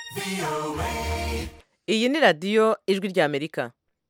iyi ni radiyo ijwi ry'Amerika.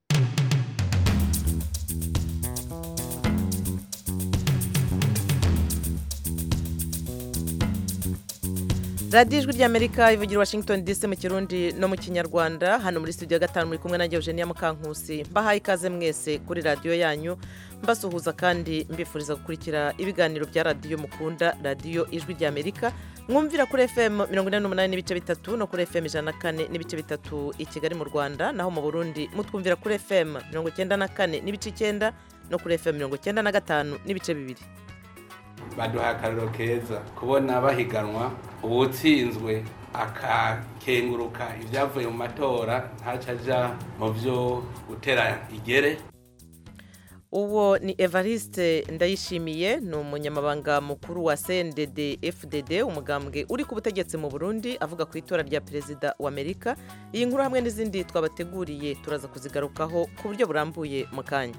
radiyo ijwi ry'Amerika ivugira Washington DC mu kirundi no mu kinyarwanda. Hano muri studio ya gatanu muri kumwe na Eugenia Mukankusi. Mbahaye ikaze mwese kuri radiyo yanyu, mbasuhuza kandi mbifuriza gukurikira ibiganiro bya radiyo mukunda, radiyo ijwi ry'Amerika mwumvira kuri FM 88 n'ibice bitatu no kuri FM 104 n'ibice bitatu i Kigali mu Rwanda, naho mu Burundi mutwumvira kuri FM 94 n'ibice 9 no kuri FM 95 n'ibice bibiri. Baduha akariro keza kubona bahiganwa, uwutsinzwe akakenguruka ibyavuye mu matora ntaca aja mu byo gutera igere. Uwo ni Evariste Ndayishimiye, ni umunyamabanga mukuru wa CNDD-FDD, umugambwe uri ku butegetsi mu Burundi, avuga ku itora rya perezida wa Amerika. Iyi nkuru hamwe n'izindi twabateguriye turaza kuzigarukaho ku buryo burambuye mu kanya.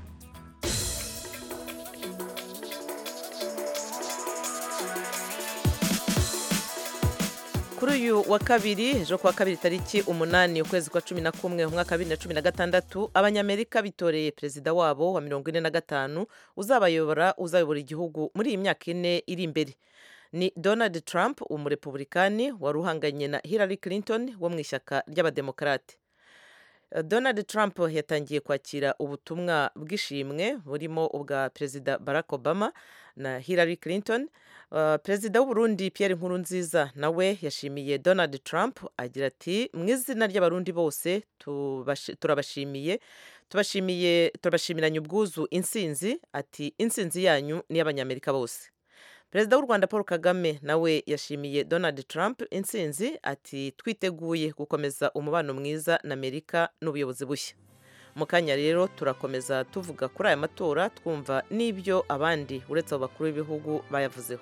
Kuri uyu wa kabiri, ejo kuwa kabiri tariki 8 ukwezi kwa 11 umwaka 2016, abanyamerika bitoreye perezida wabo wa 45 uzayobora igihugu muri iyi myaka ine iri imbere. Ni Donald Trump, umurepublikani wari uhanganye na Hillary Clinton wo mu ishyaka ry'abademokarate. Donald Trump yatangiye kwakira ubutumwa bw'ishimwe burimo ubwa perezida Barack Obama na Hillary Clinton. Perezida w'u Burundi Pierre Nkurunziza nawe yashimiye Donald Trump, agira ati mu izina ry'abarundi bose turabashimiranye ubwuzu insinzi, ati insinzi yanyu ni y'abanyamerika bose. Perezida w'u Rwanda Paul Kagame nawe yashimiye Donald Trump insinzi, ati twiteguye gukomeza umubano mwiza na Amerika n'ubuyobozi bushya. Mu kanya rero turakomeza tuvuga kuri aya matora, twumva n'ibyo abandi uretse abo bakuru b'ibihugu bayavuzeho.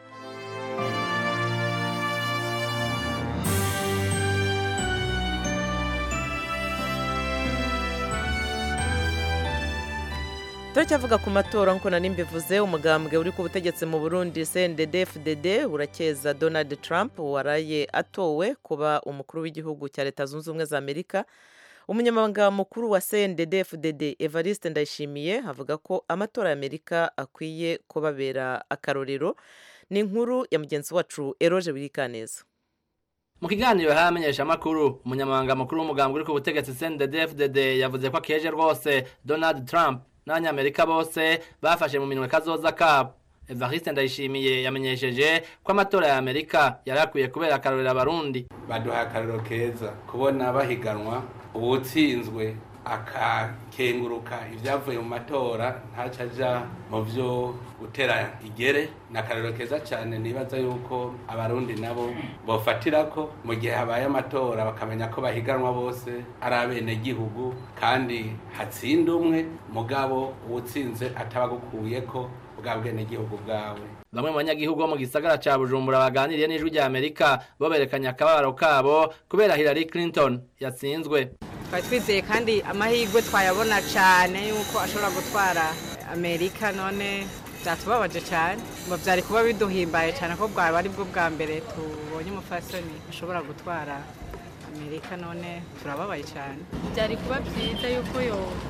Turacyavuga ku matora nkuko nari mbivuze. Umugambwe uri ku butegetsi mu Burundi CNDD-FDD urakeza Donald Trump waraye atowe kuba umukuru w'igihugu cya Leta Zunze Ubumwe za Amerika. Umunyamabanga mukuru wa CNDD-FDD Evariste Ndayishimiye avuga ko amatora ya Amerika akwiye kubabera akarorero. Ni inkuru ya mugenzi wacu Eroge Birikaneza. Mu kiganiro hamenyesha makuru, umunyamabanga mukuru w'umugambwe uri ku butegetsi CNDD-FDD yavuze ko akeje rwose Donald Trump n'abanyamerika bose bafashe mu minwe kazoza kabo. Evariste Ndayishimiye yamenyesheje ko amatora ya Amerika yarakwiye kubera akarorero abarundi. Baduha akariro keza kubona bahiganwa, uwutsinzwe akakenguruka ibyavuye mu matora ntaca aja mu byo gutera igere. Na akariro keza cyane, nibaza yuko abarundi nabo bofatirako mu gihe habaye amatora, bakamenya ko bahiganwa bose ari abenegihugu kandi hatsinda umwe, mugabo uwutsinze atabagukuyeko bwa bwenegihugu bwawe. Bamwe mu banyagihugu bo mu gisagara ca Bujumbura baganiriye n'ijwi rya Amerika bo berekanye akababaro kabo kubera Hillary Clinton yatsinzwe. Twari twizeye kandi amahirwe twayabona cyane yuko ashobora gutwara Amerika, none byatubabaje cyane. Ngo byari kuba biduhimbaye cyane ko bwaba ari bwo bwa mbere tubonye umufasoni ashobora gutwara Amerika, none turababaye cyane. Byari kuba byiza yuko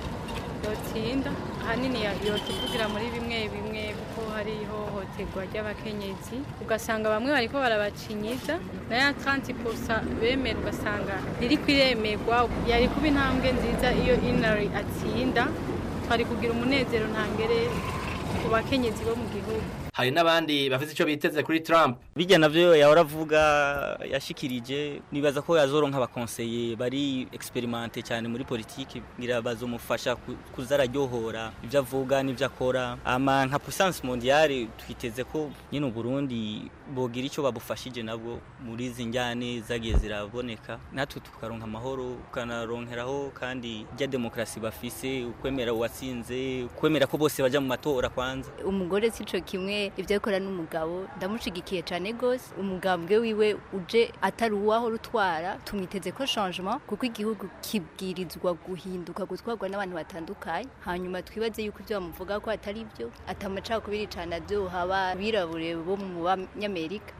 yotsinda, ahanini yotuvugira muri bimwe kuko hari ihohoterwa ry'abakenyezi, ugasanga bamwe bariko barabacinyiza na ya 30% bemera ugasanga riri kwiremerwa. Yari kuba intambwe nziza iyo Hillary atsinda, twari kugira umunezero ntangere ku bakenyezi bo mu gihugu. Hari n'abandi bafite icyo biteze kuri Trump. Bijya navyo yahora avuga yashikirije, nibaza ko yazoronka abakonseye bari experimente cyane muri politiki, ngira bazomufasha kuzararyohora ivyo avuga n'ivyo akora. Ama nka puissance mondiale twiteze ko nyine u Burundi bogira icyo babufashije nabwo muri zinjyane zagiye ziraboneka, natwe tukaronka amahoro, ukanaronkeraho kandi rya demokrasi bafise, ukwemera uwatsinze, ukwemera ko bose baja mu matora kwanza. Umugore sico kimwe ibyo akora n'umugabo, ndamushigikiye cyane gose. Umugambwe wiwe uje atari uwaho rutwara, tumwiteze ko changement kuko igihugu kibwirizwa guhinduka, gutwarwa n'abantu batandukanye. Hanyuma twibaze yuko ibyo bamuvuga ko atari byo, atamaca kubiri cyane byo haba birabure bo mu banyamerika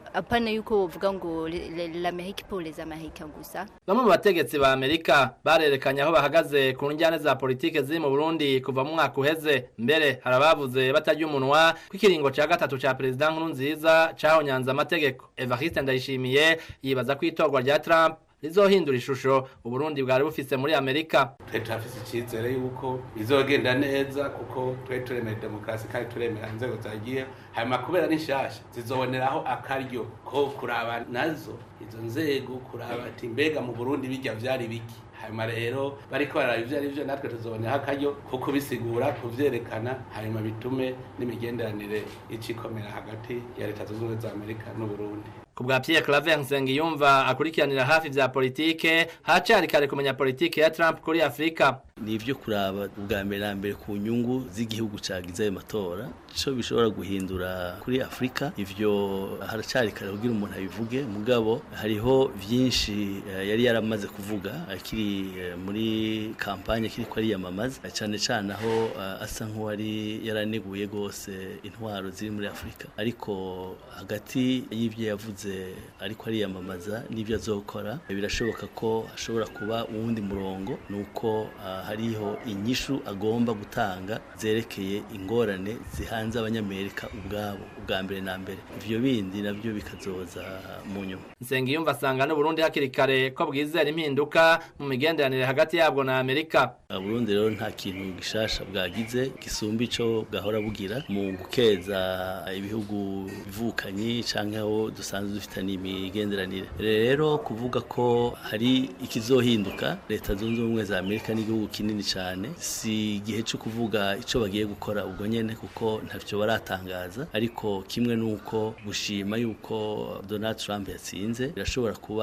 apana yuko wovuga ngo l'Amérique pour les Américains gusa. Bamwe mu bategetsi ba Amerika barerekanye aho bahagaze ku njyane za politike ziri mu Burundi kuva mu mwaka uheze, mbere harabavuze batarya umunwa kw'ikiringo ca gatatu ca president Nkurunziza cahonyanze amategeko. Evariste Ndayishimiye yibaza ko itorwa rya Trump rizohindura ishusho Uburundi bwari bufise muri Amerika. Twe turafise icizere yuko bizogenda neza kuko twe turemera demokarasi kandi turemera inzego zagiye hanyuma kubera n'inshasha zizoboneraho akaryo ko kuraba nazo izo nzego kuraba ati mbega mu Burundi bijya vyari biki, hanyuma rero bariko baraba ivyo ari vyo natwe tuzoboneraho akaryo kuko bisigura kuvyerekana hanyuma bitume n'imigenderanire icikomera hagati ya leta zunze ubumwe za Amerika n'Uburundi. Kubwa Pierre Claver Nsengiyumva akurikiranira hafi vya politike hacari kare kumenya politike ya Trump kuri Afrika. Ni ivyo kuraba ubwa mbere na mbere ku nyungu z'igihugu cagize ayo matora ico bishobora guhindura kuri Afrika. Ivyo haracari kare kugira umuntu abivuge, mugabo hariho vyinshi yari yaramaze kuvuga akiri muri kampanye akiri ko ari yamamaza cyane cyane aho asa nk'uwari yaraneguye gose intwaro ziri muri Afrika, ariko hagati y'ivyo yavuze ariko ari yamamaza n'ivyo azokora birashoboka ko ashobora kuba uwundi murongo, nuko hariho inyishu agomba gutanga zerekeye ingorane zihanze abanyamerika ubwabo ubwa mbere na mbere, ivyo bindi navyo bikazoza mu nyuma. Nsengiyumva asanga n'Uburundi hakiri kare ko bwizera impinduka mu migenderanire hagati yabwo na Amerika. Burundi rero nta kintu gishasha bwagize gisumba ico bwahora bugira mu gukeza ibihugu bivukanyi canke aho dusanzwe dufitanye imigenderanire. Rero kuvuga ko hari ikizohinduka, leta zunze ubumwe za Amerika n'igihugu kinini cyane, si igihe cyo kuvuga ico bagiye gukora ubwo nyene kuko ntavyo baratangaza, ariko kimwe nuko gushima yuko Donald Trump yatsinze birashobora kuba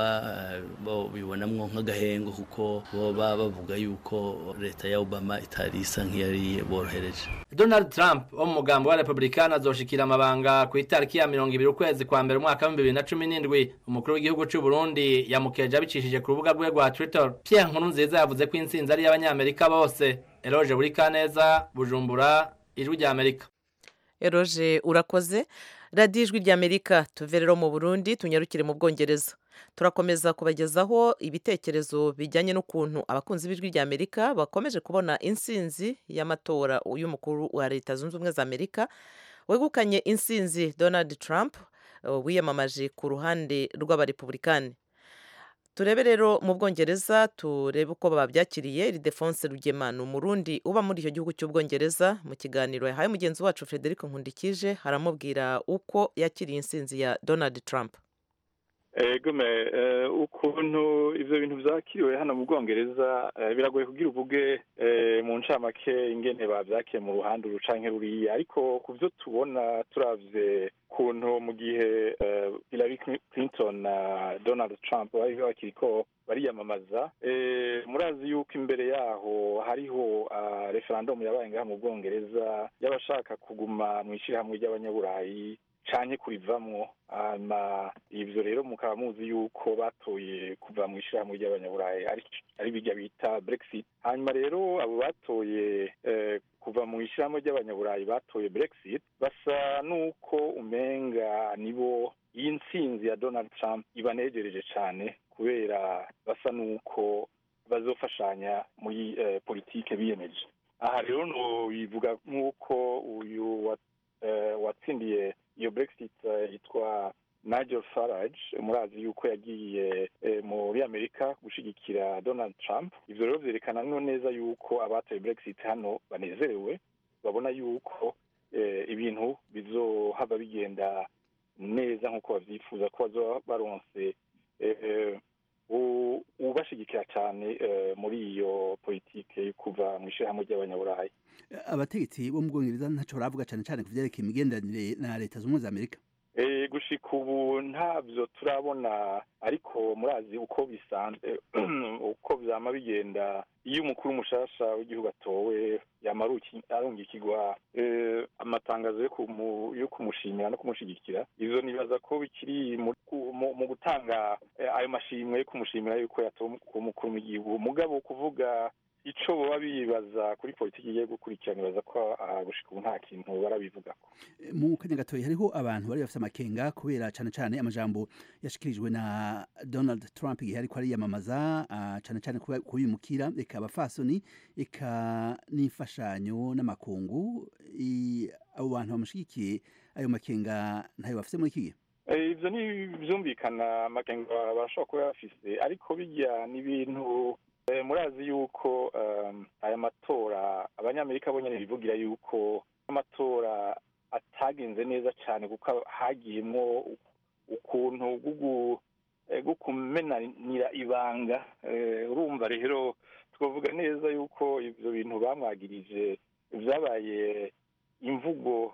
bibonamwo nk'agahengo kuko boba bavuga yuko leta ya Obama itari isa nk'iyari borohereje. Donald Trump wo mu mugambo wa Republican azoshikira amabanga ku itariki ya 20 ukwezi kwa mbere umwaka wa 2017. Umukuru w'igihugu cy'u Burundi yamukeje abicishije ku rubuga rwe rwa Twitter. Pierre Nkurunziza yavuze ko intsinzi ari y'abanyamerika bose. Eroge Burikaneza, Bujumbura, Ijwi rya Amerika. Eroge urakoze. Radio Ijwi rya Amerika tuve rero mu Burundi tunyarukire mu Bwongereza. Turakomeza kubagezaho ibitekerezo bijyanye n'ukuntu abakunzi b'Ijwi rya Amerika bakomeje kubona intsinzi y'amatora y'umukuru wa Leta Zunze Ubumwe za Amerika wegukanye intsinzi Donald Trump wiyamamaje ku ruhande rw'abarepublikani. Turebe rero mu Bwongereza turebe uko babyakiriye. Ildefonse Rugema umurundi uba muri icyo gihugu cy'Ubwongereza mu kiganiro yahaye mugenzi wacu Frederic Nkundikije haramubwira uko yakiriye intsinzi ya Donald Trump. Egome ukuntu ivyo bintu vyakiriwe hano mu Bwongereza biragoye kugira uvuge mu ncamake ingene bavyakiye mu ruhande rucanke ruriya, ariko kuvyo tubona turavye kuntu mu gihe Hillary Clinton na Donald Trump bari bakiriko bariyamamaza, murazi yuko imbere yaho hariho referendum yabaye ngaha mu Bwongereza y'abashaka kuguma mu ishirahamwe ry'abanyaburayi canke kurivamwo, ivyo rero mukaba muzi yuko batoye kuva mu ishirahamwe ry'abanyaburayi ari bijya bita Brexit. Hanyuma rero abo batoye kuva mu ishirahamwe ry'abanyaburayi batoye Brexit basa nuko umenga nibo y'intsinzi ya Donald Trump ibanejereje cane, kubera basa nuko bazofashanya muri politike biyemeje. Aha rero no bivuga nk'uko uyu watsindiye iyo Brexit yitwa Nigel Farage, murazi yuko yagiye muri Amerika gushigikira Donald Trump. Ivyo rero vyerekana neza yuko abatoye Brexit hano banezerewe, babona yuko ibintu bizohava bigenda neza nk'uko bavyifuza, ko bazoba baronse ubashigikira cyane muri iyo politike yo kuva mu ishirahamwe ry'abanyaburayi. Abategetsi bo mu Bwongereza ntaco baravuga cyane ku vyerekeye imigenderanire na Leta Zunze Ubumwe za Amerika. Gushika ubu ntavyo turabona, ariko murazi uko bisanzwe uko vyama bigenda iyo umukuru mushasha w'igihugu atowe yamaruki arungikirwa amatangazo yo kumushimira no kumushigikira. Ivyo nibaza ko bikiri mu gutanga ayo mashimwe yo kumushimira yuko yatowe umukuru w'igihugu. Mugabo kuvuga ico boba bibaza kuri politiki igiye gukurikirana ibaza ko gushika ubu nta kintu barabivugako. Mu kanya gatoya hariho abantu bari bafite amakenga kubera cane cane amajambo yashikirijwe na Donald Trump igihe ariko ariyamamaza cane cane kuyimukira eka abafasoni eka n'imfashanyo n'amakungu abo bantu bamushigikiye ayo makenga ntayo bafite muri kigihe. Ivyo ni vyumvikana amakenga barashobora kuba bafise ariko bijya n'ibintu murazi yuko aya matora abanyamerika bonyene bivugira yuko amatora atagenze neza cyane kuko hagiyemo ukuntu gukumenanira ibanga urumva rero twavuga neza yuko ivyo bintu bamwagirije vyabaye imvugo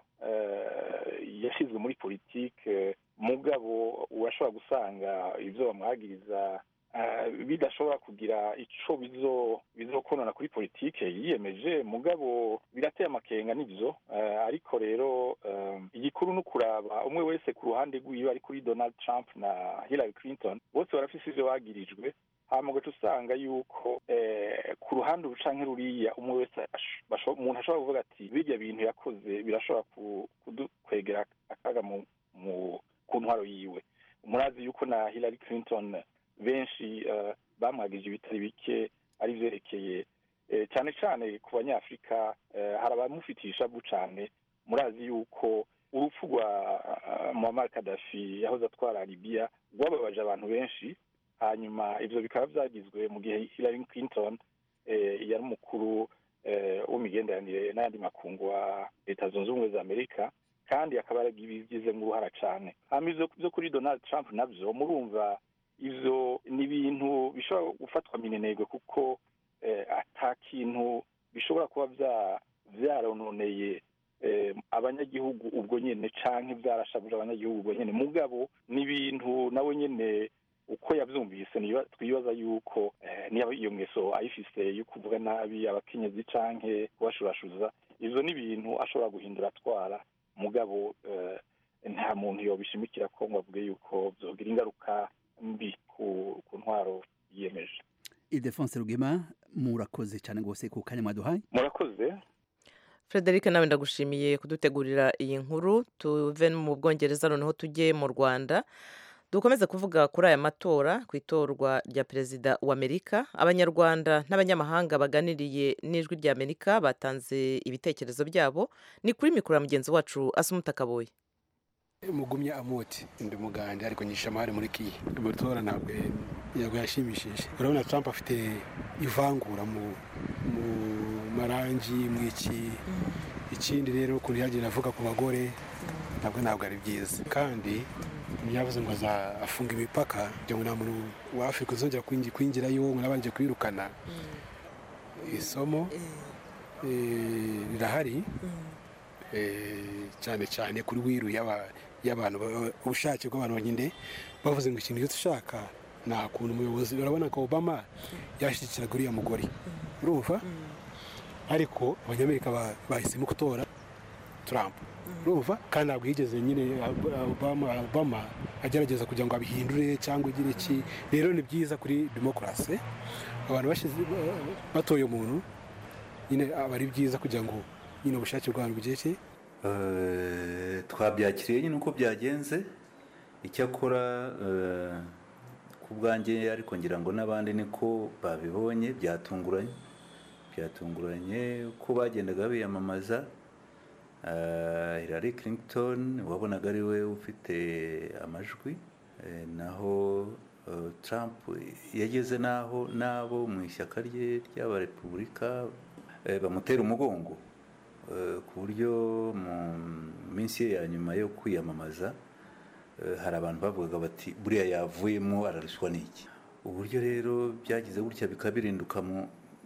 yashizwe muri politike mugabo urashobora gusanga ivyo bamwagiriza bidashobora kugira ico bizokonona kuri politike yiyemeje mugabo birateye amakenga nivyo ariko rero igikuru no kuraba umwe wese ku ruhande rwiwe ari kuri Donald Trump na Hillary Clinton bose barafise ivyo bagirijwe hama gato usanga yuko ku ruhande rucanke ruriya umwe wese umuntu ashobora kuvuga ati bijya bintu yakoze birashobora kudukwegera akaga mu ku ntwaro yiwe. Murazi yuko na Hillary Clinton benshi bamwagije ibitari bike ari vyerekeye cyane cyane ku banyafrika hari abamufitisha bucane. Murazi yuko urupfu rwa Muammar Gaddafi yahoze atwara Libya rwababaje abantu benshi, hanyuma ivyo bikaba vyagizwe mu gihe Hillary Clinton yari umukuru w'imigenderanire n'ayandi makungu wa Leta Zunze Ubumwe za Amerika kandi akaba yaragize mu ruhara cyane. Ivyo kuri Donald Trump navyo murumva ivyo ni ibintu bishobora gufatwa minenegwe kuko ata kintu bishobora kuba vyarononeye abanyagihugu ubwo nyene canke vyarashabuje abanyagihugu ubwo nyene mugabo ni ibintu nawe nyene uko yavyumvise twibaza yuko niba iyo ngeso ayifise yo kuvuga nabi abakenyezi canke kubashurashuza ivyo ni ibintu ashobora guhindura atwara mugabo nta muntu yobishimikira ko ngo avuge yuko vyogira ingaruka mbi ku ntwaro yiyemeje. Ildefonse Rugema murakoze cyane gose ku kanya mwaduhaye. Murakoze. Frederic nawe ndagushimiye kudutegurira iyi nkuru. Tuve mu Bwongereza noneho tujye mu Rwanda. Dukomeze kuvuga kuri aya matora ku itorwa rya perezida wa Amerika. Abanyarwanda n'abanyamahanga baganiriye n'ijwi rya Amerika batanze ibitekerezo byabo. Ni kuri mikoro ya mugenzi wacu Asumuta Kaboyi. Mugumya Amoti ndi muganda ariko nyishamari muri kiyi amatora ntabwo yashimishije. Urabona Trump afite ivangura mu marangi ikindi rero ukuntu yagiye avuga ku bagore ntabwo ari byiza kandi yavuze ngo afunga imipaka kugira ngo nta muntu wa Afurika uzongera kwinjirayo ngo nabanje kwirukana. Isomo rirahari cyane cyane kuri wiru y'abantu ubushake bw'abantu nyine bavuze ngo ikintu cyose ushaka nta kuntu umuyobozi urabona ko Obama yashyigikiraga uriya mugore urumva ariko abanyamerika bahisemo gutora Trump urumva kandi ntabwo yigeze nyine Obama agerageza kugira ngo abihindure cyangwa igire iki. Rero ni byiza kuri demokarasi abantu batoye umuntu nyine aba ari byiza kugira ngo nyine ubushake bw'abantu bugeke. Twabyakiriye nyine uko byagenze icyakora ku bwanjye ariko ngira ngo n'abandi niko babibonye byatunguranye uko bagendaga biyamamaza. Hillary Clinton wabonaga ari we ufite amajwi naho Trump yageze naho nabo mu ishyaka rye ry'abarepublika bamutera umugongo ku buryo mu minsi ya nyuma yo kwiyamamaza hari abantu bavugaga bati buriya yavuyemo araruswa n'iki. Uburyo rero byagize gutya bikabirinduka mu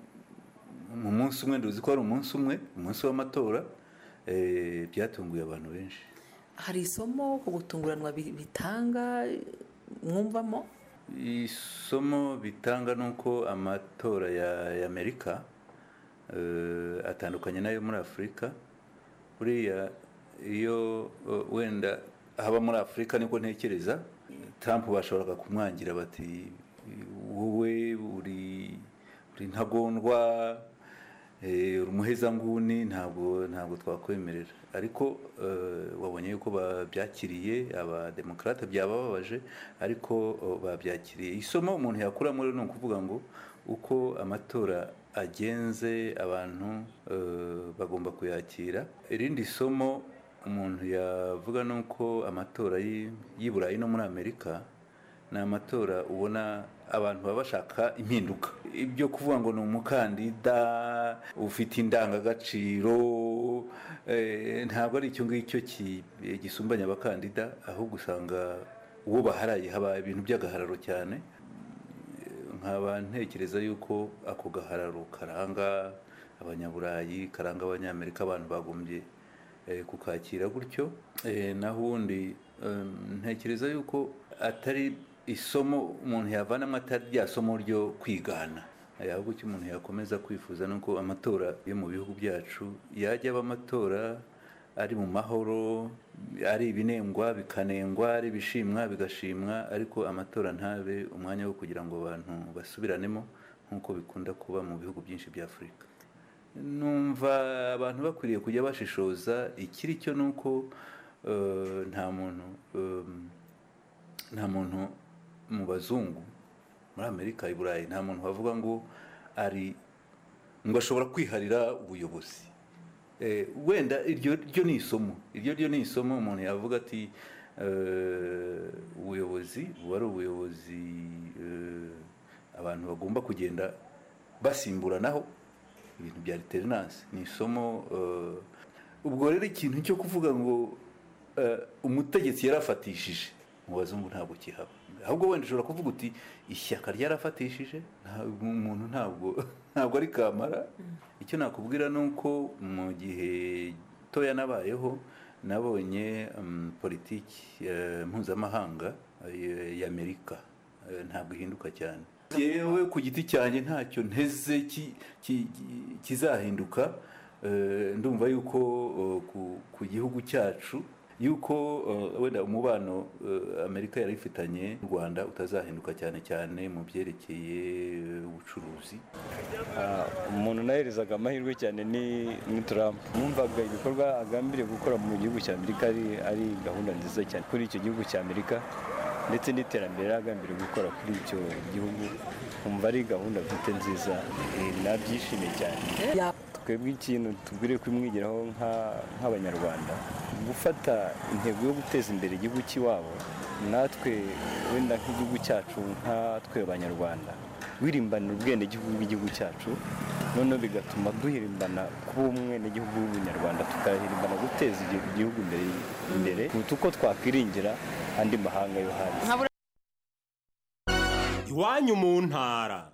munsi umwe, nduzi ko ari umunsi w'amatora, byatunguye abantu benshi. Hari isomo ku gutunguranwa bitanga mwumvamo? Isomo bitanga nuko amatora ya Amerika atandukanye nayo muri Afurika. Buriya iyo wenda haba muri Afurika niko ntekereza Trump bashoboraga kumwangira bati wowe uri uri ntagondwa umuhezanguni ntabwo twakwemerera ariko wabonye yuko babyakiriye abademokrate byabababaje ariko babyakiriye isomo umuntu yakura muri no kuvuga ngo uko amatora agenze abantu bagomba kuyakira irindi somo umuntu yavuga nuko amatora y'Iburayi no muri Amerika ni amatora ubona abantu baba bashaka impinduka ibyo kuvuga ngo ni umukandida ufite indangagaciro ntabwo ari icyo ngicyo gisumbanya abakandida ahubwo usanga uwo baharaye haba ibintu by'agahararo cyane nkaba ntekereza yuko ako gahararo karanga abanyaburayi karanga abanyamerika abantu bagombye kukakira gutyo nahundi ntekereza yuko atari isomo umuntu yavanamo atari rya somo ryo kwigana ahubwo icyo umuntu yakomeza kwifuza nuko amatora yo mu bihugu byacu yajya aba amatora ari mu mahoro ari ibinengwa bikanengwa ari bishimwa bigashimwa ariko amatora ntabe umwanya wo kugira ngo abantu basubiranemo nkuko bikunda kuba mu bihugu byinshi bya Afurika numva abantu bakwiriye kujya bashishoza ikiri cyo nuko nta muntu mu bazungu muri Amerika Iburayi nta muntu bavuga ngo ashobora kwiharira ubuyobozi wenda iryo ni isomo umuntu yavuga ati ubuyobozi buba ari ubuyobozi abantu bagomba kugenda basimburanaho ibintu bya alternance ni isomo ubwo rero ikintu cyo kuvuga ngo umutegetsi yarafatishije mu bazungu ntabwo kihaba ahubwo wenda ushobora kuvuga uti ishyaka ryarafatishije umuntu ntabwo ari kamara icyo nakubwira nuko mu gihe toya nabayeho nabonye politiki mpuzamahanga y'Amerika ntabwo ihinduka cyane yewe ku giti cyanjye ntacyo nteze kizahinduka ndumva yuko ku gihugu cyacu yuko wenda umubano Amerika yari ifitanye n'u Rwanda utazahinduka cyane cyane mu byerekeye ubucuruzi umuntu naherezaga amahirwe cyane ni Trump numvaga ibikorwa agambiriye gukora mu gihugu cya Amerika ari gahunda nziza cyane kuri icyo gihugu cya Amerika ndetse n'iterambere agambiriye gukora kuri icyo gihugu umva ari gahunda mfite nziza nabyishimiye cyane twebwe ikintu tubwire kwimwigiraho nk'abanyarwanda gufata intego yo guteza imbere igihugu cy'iwabo natwe wenda nk'igihugu cyacu nkatwe abanyarwanda wirimbana ubwenegihugu bw'igihugu cyacu noneho bigatuma duhirimbana kuba umwenegihugu w'umunyarwanda tukahirimbana guteza igihugu imbere uko twakwiringira andi mahanga yo hanze iwanyu mu ntara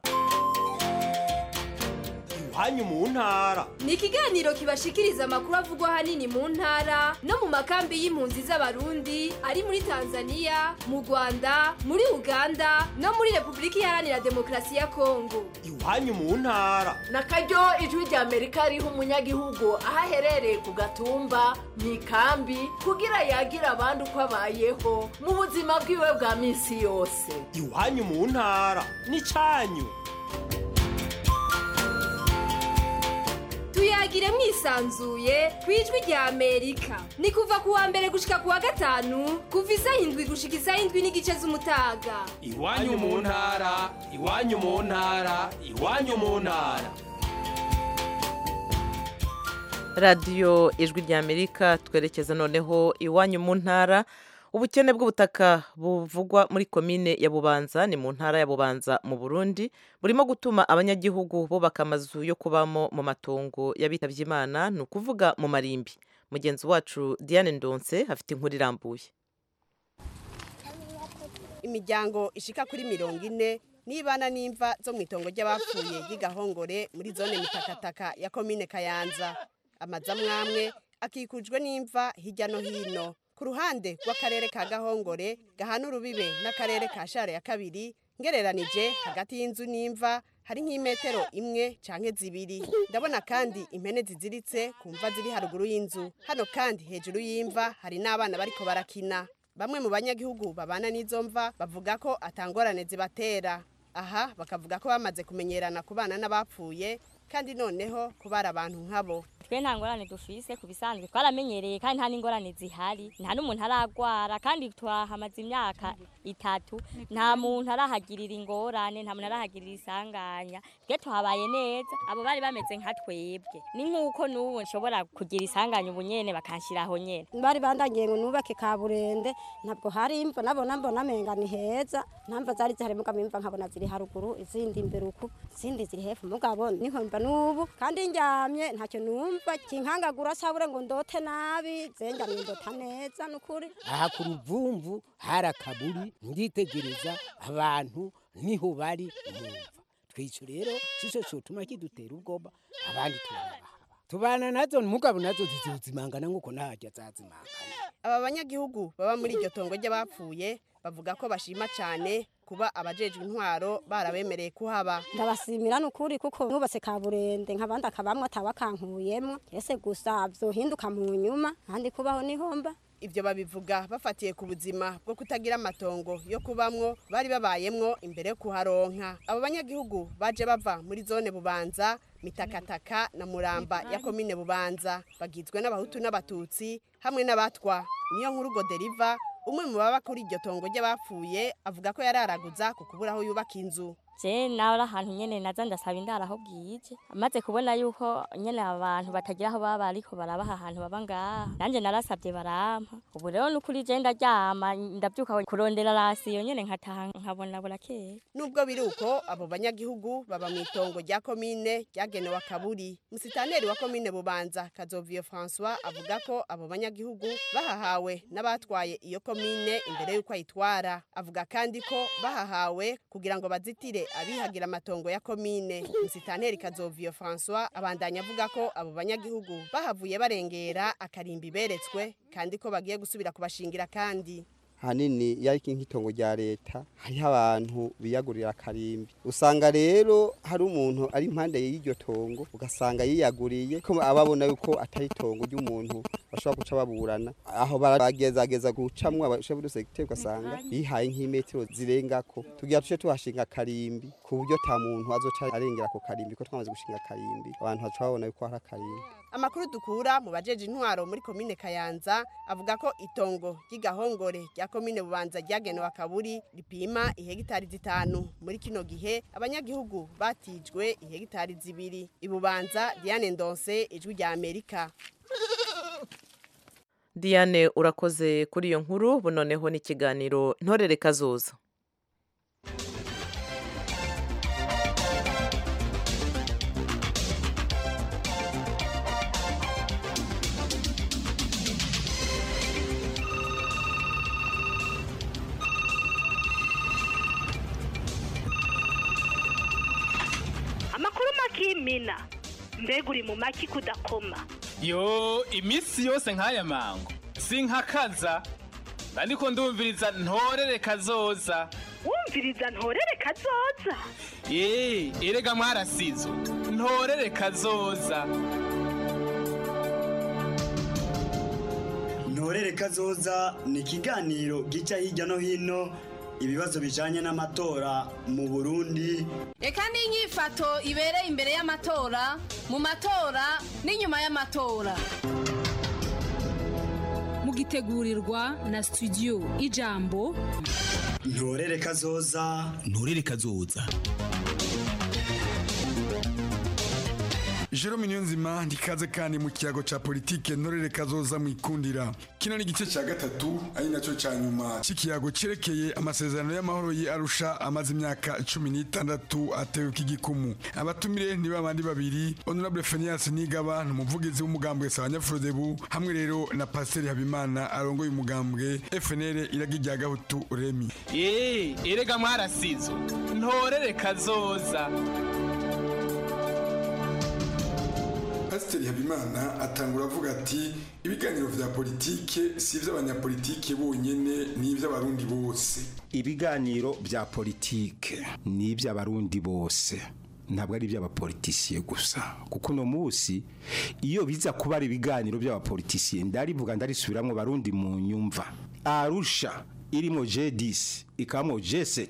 iwanyu mu ntara ni ikiganiro kibashikiriza amakuru avugwa ahanini mu ntara no mu makambi y'impunzi z'abarundi ari muri Tanzania mu Rwanda muri Uganda no muri Repubulika Iharanira Demokarasi ya Kongo iwanyu mu ntara nakaryo ijwi rya Amerika riha umunyagihugu aho aherereye ku gatumba mu ikambi kugira yagira abandi uko abayeho mu buzima bwiwe bwa minsi yose iwanyu mu ntara n'icyanyu tuyagire mwisanzuye kwijwi rya Amerika ni kuva kuwa mbere gushika kuwa gatanu kuva isaha 7 gushika isaha 7:30 z'umutaga iwanyu mu ntara iwanyu mu ntara iwanyu mu ntara radiyo ijwi rya Amerika twerekeza noneho iwanyu mu ntara ubukene bw'ubutaka buvugwa muri komine ya Bubanza ni mu ntara ya Bubanza mu Burundi burimo gutuma abanyagihugu bubaka amazu yo kubamo mu matongo y'abitavye Imana ni ukuvuga mu marimbi mugenzi wacu Diane Ndonse afite inkuru irambuye imiryango ishika kuri 40 nibana n'imva zo mu itongo ry'abapfuye y'Igahongore muri zone mitakataka ya komine Kayanza amazamwamwe akikujwe n'imva hirya no hino ku ruhande rw'akarere ka Gahongore gahana urubibe n'akarere ka Share ya kabiri ngereranije hagati y'inzu n'imva hari nk'imetero 1 canke 2 ndabona kandi impene ziziritse kumva ziri haruguru y'inzu hano kandi hejuru y'imva hari n'abana bariko barakina bamwe mu banyagihugu babana n'izo mva bavuga ko atangorane zibatera aha bakavuga ko bamaze kumenyerana kubana n'abapfuye kandi noneho kubara abantu nkabo. Twe nta ngorane dufise kubisanzwe twaramenyereye kandi nta n'ingorane zihari, nta n'umuntu aragwara kandi twahamaze imyaka 3 nta muntu arahagirira ingorane, nta muntu arahagirira isanganya, twe tuhabaye neza. Abo bari bameze nka twebwe, ni nkuko n'ubu nshobora kugira isanganya ubunyene bakanshiraho nyene. Bari bandangiye ngo nubake Kaburende, ntabwo hari imva nabona menga ni heza, ntamva zari zihari mugabo imva nkabona ziri haruguru, izindi imbere uku, izindi ziri hepfo mugabo niho mba nubu kandi njyamye ntacyo numva kinkangagura sabure ngo ndote nabi zenjamye ndota neza nukuri. Aha ku Ruvumvu harakaburi nditegereza abantu niho bari umumva. Twico rero sico cyotuma kidutera ubwoba abandi tubana nazo mugabo nazo zizimangana nkuko nahajya zazimangana. Aba banyagihugu baba muri iryo tongo ry'abapfuye bavuga ko bashima cyane kuba abajejwe intwaro barabemereye kuhaba. Ndabasimira nukuri kuko nubatse Kaburende nk'abandi akabamwe atabakankuyemo ese gusa byohinduka mu nyuma kandi kubaho nihomba. Ibyo babivuga bafatiye ku buzima bwo kutagira amatongo yo kubamwo bari babayemwo imbere yo kuharonka. Abo banyagihugu baje bava muri zone Bubanza, Mitakataka na Muramba ya komine Bubanza, bagizwe n'abahutu n'abatutsi hamwe n'abatwa. Niyo nkuru Goderiva umwe mu baba kuri iryo tongo ry'abapfuye avuga ko yararaguza ku kubura aho yubaka inzu. Je nawe ahantu nyene naza ndasaba indara aho bwije, amaze kubona yuko nyene abantu batagira aho baba ariko barabaha ahantu baba ngaha, nanje narasabye barampa. Ubu rero nukuri je ndaryama ndabyuka kurondera rasiyo nyene nkataha nkabona burakeye. Nubwo biri uko abo banyagihugu baba mu itongo rya komine ryagenewe Kaburi. Musitaneri wa komine Bubanza Kazovio François avuga ko abo banyagihugu bahahawe n'abatwaye iyo komine imbere yuko ayitwara. Avuga kandi ko bahahawe kugira ngo bazitire abihagira amatongo ya komine. Musitaneri Kazovio François abandanya avuga ko abo banyagihugu bahavuye barengera akarimbi beretswe kandi ko bagiye gusubira kubashingira kandi. Hanini yariki nk'itongo rya leta hariho abantu biyagurira akarimbi. Usanga rero hari umuntu ari impande y'iryo tongo ugasanga yiyaguriye ko ababona yuko atari tongo ry'umuntu bashobora guca baburana. Aho baragezageza gucamwa abashefu secteur ugasanga yihaye nk'imetero zirengako. Tugiye tuce tuhashinga akarimbi ku buryo ta muntu azoca arengera ko karimbi ko twamaze gushinga akarimbi. Abantu baca babona yuko hari akarimbi. Amakuru dukura mu bajeje intwaro muri komine Kayanza avuga ko itongo ry'igahongore rya komine Bubanza ryagenewe Kaburi ripima ihegitari 5. Muri kino gihe abanyagihugu batijwe ihegitari 2. Ibubanza Diane Ndonse, Ijwi rya Amerika. Diane urakoze kuri iyo nkuru. Bunoneho n'ikiganiro Ntorere Kazoza. Mina mbega uri mu maki kudakoma. Yo imisi yose nk'aya mango sinkakaza ndiko ndumviriza Ntorere Kazoza. Wumviriza Ntorere Kazoza? Erega mwarasizo Ntorere Kazoza. Ntorere Kazoza ni ikiganiro gica hirya no hino ibibazo bijanye n'amatora mu Burundi. Eka n'inyifato ibereye imbere y'amatora, mu matora n'inyuma y'amatora. Mugitegurirwa na studio Ijambo. Ntorere Kazoza. Ntorere Kazoza. Jerome Niyonzima ndikaze kandi mu kiyago ca politike Ntorere Kazoza mwikundira. Kino ni gice ca gatatu ari naco ca nyuma c'ikiyago cerekeye amasezerano y'amahoro yi Arusha amaze imyaka 16 atewe k'igikumu. Abatumire ni babandi babiri, Honorable Phineas Nigaba n'umuvugizi w'umugambwe Sawanyafrodebu, hamwe rero na Pasteur Habimana arongoye umugambwe FNL iragijya gahutu Remi. Erega mwarasizo Ntorere Kazoza. Pasteur Habimana atangura avuga ati ibiganiro vya politike si vy'abanyapolitike bonyene ni ivy'abarundi bose. Ibiganiro vya politike ni ivy'abarundi bose, ntabwo ari iby'abapolitisiye gusa, kuko no musi iyo biza kuba ari ibiganiro by'abapolitisiye ndarivuga ndarisubiramwe barundi mu nyumva. Arusha irimo G10 ikamo G7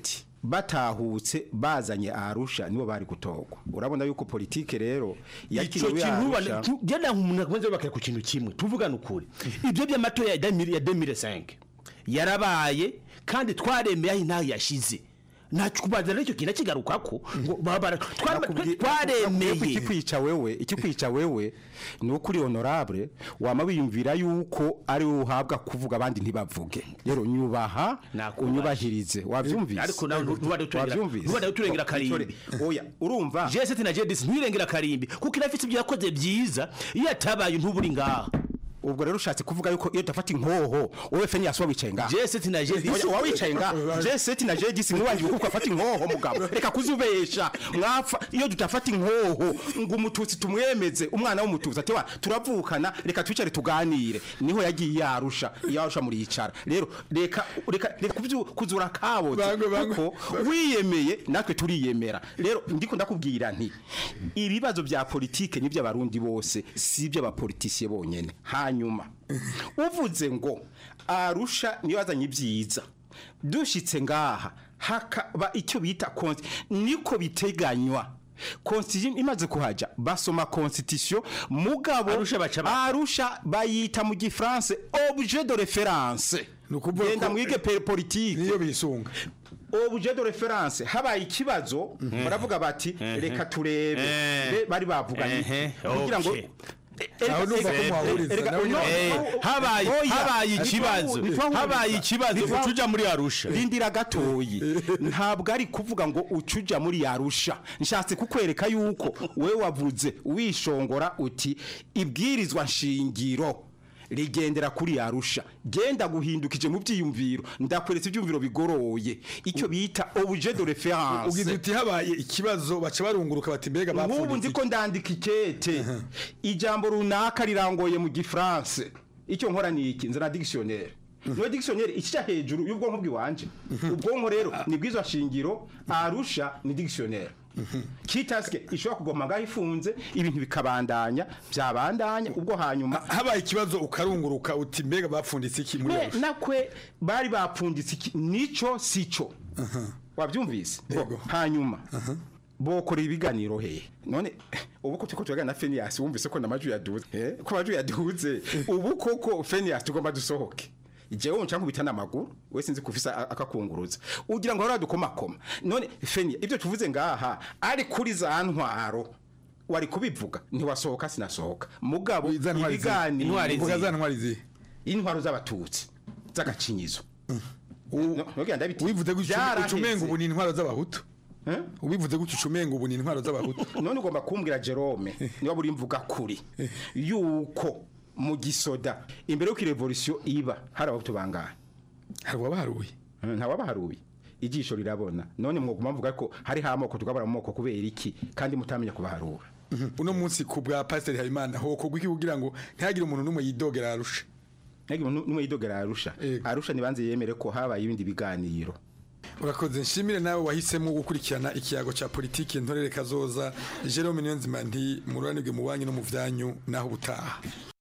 batahutse bazanye Arusha nibo bari gutogwa urabona yuko politike rero yakiriwe Arusha jana umuntu akomeze bakaya ku kintu kimwe tuvugana ukuri ibyo by'amatora ya 2005 yarabaye kandi twaremeye intaho yashize nacukubaza rero kintu kigarukako ngo babara twaremeye ikikwica wewe ni ukuri honorable wama wiyumvira yuko ari uhabwa kuvuga abandi ntibavuge rero nyubaha unyubahirize wavyumvise ariko nawe ntubade turengera karimbi oya urumva J7 na J10 ntirengera karimbi kuko irafite ibyo yakoze byiza iyo atabaye ntuburi ngaha ubwo rero ushatse kuvuga yuko iyo tafata inkoho wowe fenya yaswa wicaye ngaha J7 na J10 wa wicaye ngaha J7 na J10 mwangi kuko afata inkoho mugabo reka kuzubesha mwafa iyo tutafata inkoho ngo umututsi tumwemeze umwana w'umututsi ati turavukana reka twicare tuganire niho yagiye yarusha muri yicara rero reka kuzura kaboze kuko wiyemeye natwe turiyemera rero ndiko ndakubwira nti ibibazo bya politike ni by'abarundi bose si by'abapoliticiye bonyene hanyuma uvuze ngo Arusha niyo yazanye ibyiza dushitse ngaha hakaba icyo bita niko biteganywa constitution imaze kuhaja basoma constitution mugabo Arusha bayita mu gifaransa objet de référence genda mwige politique niyo bisunga objet de référence habaye ikibazo baravuga bati reka turebe bari bavuganye kugira ngo habaye ikibazo ucuja muri Arusha rindira gatoyi ntabwo ari kuvuga ngo ucuja muri Arusha nshatse kukwereka yuko wewe wavuze wishongora uti ibwirizwa nshingiro rigendera kuri Arusha genda guhindukije mu byiyumviro ndakweretse ibyumviro bigoroye icyo bita objet de référence ugize uti habaye ikibazo baca barunguruka bati mbega bapfuye ubu ndiko ndandika ikete ijambo runaka rirangoye mu gifaransa icyo nkora ni iki nzana dictionnaire no dictionnaire ikica hejuru y'ubwonko bw'iwanje ubwonko rero ni bwizwa shingiro Arusha ni dictionnaire kitaske ishobora kugoma ngaho ifunze ibintu bikabandanya byabandanya ubwo hanyuma habaye ikibazo ukarunguruka uti mbega bapfunditse iki muri Arusha nakwe bari bapfunditse iki nico sico wabyumvise hanyuma bokora ibiganiro he none ubu ko tuko tugana na Phineas wumvise ko namaju yaduze ko amaju yaduze ubu koko Phineas tugomba dusohoke jewe uncanku bitana amaguru we sinzi kufisa akakunguruza ugira ngo haradukomakoma none Fenia ibyo tuvuze ngaha ari kuri za ntwaro wari kubivuga ntiwasohoka sinasohoka mugabo ibigani intwaro z'abatutsi z'agacinyizo wivuze gucumenga ubu ni intwaro z'abahutu ubivuze gucumenga ubu ni intwaro z'abahutu none ugomba kumbwira Jerome niba buri mvuga kuri yuko mu gisoda imbere yo revolution iba harabahutu bangahe harwabaharuye ntawabaharuye ijisho rirabona none mwoguma mvuga ko hari hamoko tugabara mu moko kubera iki kandi mutamenya kubaharura uno munsi ku bwa Pastor Habimana ho kugwiki kugira ngo ntihagire umuntu numwe yidogera Arusha ntihagire umuntu numwe yidogera Arusha nibanze yemere ko habaye ibindi biganiro urakoze nshimire nawe wahisemo gukurikirana ikiyago ca politike ntorere kazoza Jerome Niyonzima nti mururanirwe mu banki no mu vyanyu naho butaha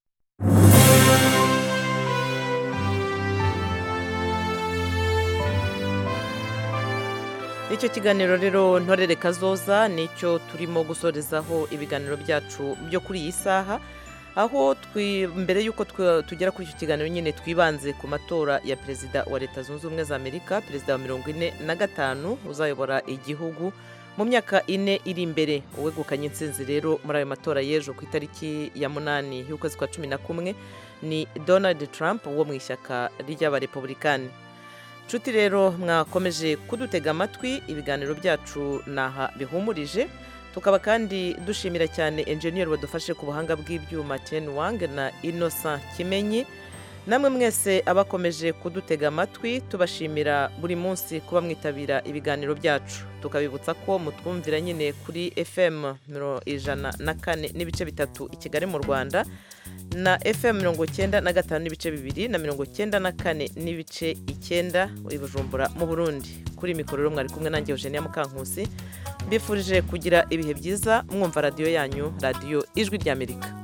icyo kiganiro rero ntorere kazoza nicyo turimo gusorezaho ibiganiro byacu byo kuri iyi saha aho mbere y'uko tugera kuri icyo kiganiro nyine twibanze ku matora ya perezida wa leta zunze ubumwe za amerika perezida wa 45 uzayobora igihugu mu myaka 4 iri imbere uwegukanye intsinzi rero muri ayo matora y'ejo ku itariki ya 8 y'ukwezi kwa 11 ni Donald Trump wo mu ishyaka ry'abarepublikani. Nshuti rero mwakomeje kudutega amatwi ibiganiro byacu naha bihumurije tukaba kandi dushimira cyane engineer wadufashe ku buhanga bw'ibyuma Chen Wang na Innocent Kimenyi namwe mwese abakomeje kudutega amatwi tubashimira buri munsi kuba mwitabira ibiganiro byacu tukabibutsa ko mutwumvira nyine kuri FM 104 n'ibice bitatu i Kigali mu Rwanda na FM 95 n'ibice bibiri na 94 n'ibice 9 i Bujumbura mu Burundi kuri mikoro mwari kumwe nanjye Eugenia Mukankusi mbifurije kugira ibihe byiza mwumva radio yanyu radio Ijwi ry'Amerika.